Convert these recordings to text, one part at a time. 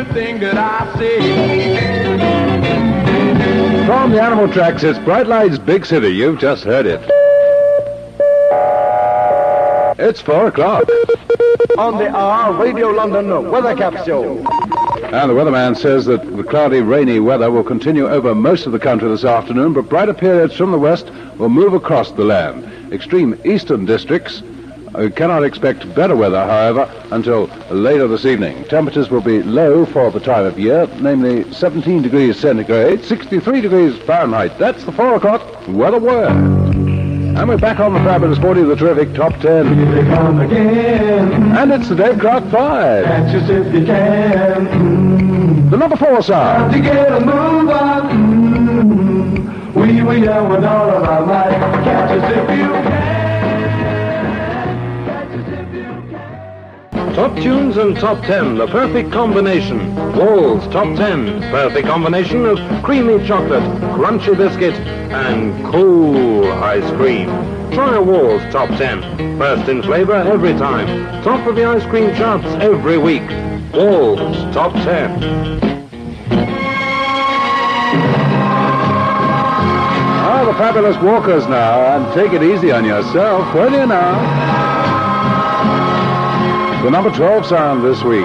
everything that I see. From the Animal Tracks, it's Bright Lights Big City. You've just heard it. It's 4 o'clock. On the hour, Radio London weather capsule. And the weatherman says that the cloudy, rainy weather will continue over most of the country this afternoon, but brighter periods from the west will move across the land. Extreme eastern districts cannot expect better weather, however, until later this evening. Temperatures will be low for the time of year, namely 17 degrees centigrade, 63 degrees Fahrenheit. That's the 4 o'clock weather word. And we're back on the fabulous 40 of the terrific Top 10. Here they come again. And it's the Dave Clark 5. Catch us if you can. The number 4 song. To get a move on. We yell with all of our might. Catch us if you can. Catch us if you can. Top tunes and Top 10, the perfect combination. Wall's Top 10, perfect combination of creamy chocolate, crunchy biscuit, and cool ice cream. Try a Wall's Top 10. First in flavor every time. Top of the ice cream charts every week. Wall's Top 10. Ah, the fabulous Walkers now, and take it easy on yourself, won't you now? The number 12 sound this week.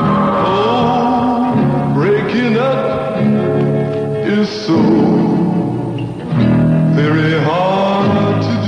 Oh, breaking up is so very hard to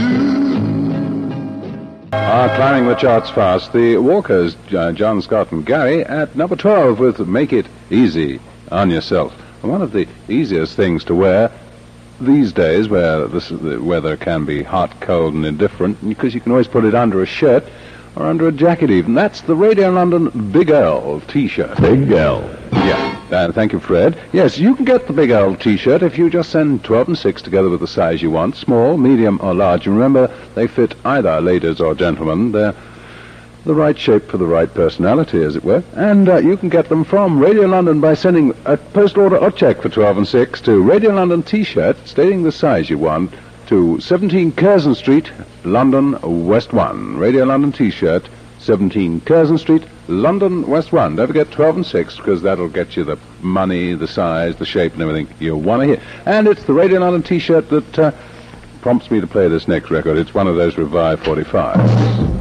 do. Climbing the charts fast, the Walkers, John Scott and Gary, at number 12 with Make It Easy on Yourself. One of the easiest things to wear these days, where the weather can be hot, cold, and indifferent, because you can always put it under a shirt or under a jacket even. That's the Radio London Big L T-shirt. Big L. Yeah, thank you, Fred. Yes, you can get the Big L T-shirt if you just send 12 and 6 together with the size you want, small, medium, or large. And remember, they fit either ladies or gentlemen. They're the right shape for the right personality, as it were. And you can get them from Radio London by sending a post order or check for 12 and 6 to Radio London T-shirt, stating the size you want, to 17 Curzon Street, London, West 1. Radio London T-shirt, 17 Curzon Street, London, West 1. Don't forget 12 and 6, because that'll get you the money, the size, the shape, and everything you want to hear. And it's the Radio London T-shirt that prompts me to play this next record. It's one of those Revive 45s.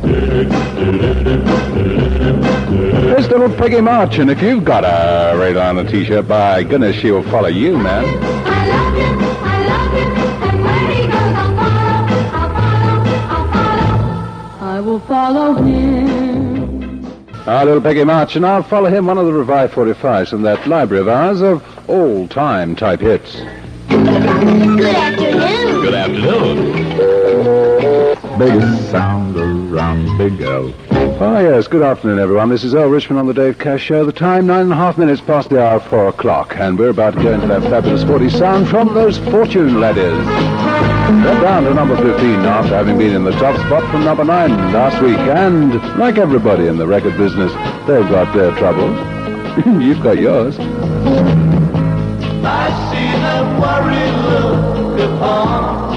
There's little Peggy March, and if you've got a Radio London T-shirt, by goodness, she'll follow you, man. I love him, and where he goes, I'll follow. I will follow him. Little Peggy March, and I'll follow him, one of the Revive 45s from that library of ours of all-time type hits. Good afternoon. Good afternoon. Biggest sound around Big L. Oh, yes, good afternoon, everyone. This is Earl Richmond on the Dave Cash Show. The time, 9.5 minutes past the hour of 4 o'clock, and we're about to go into that fabulous 40 sound from those Fortune Laddies. They're down to number 15 after having been in the top spot from number 9 last week, and like everybody in the record business, they've got their troubles. You've got yours. I see that worried look upon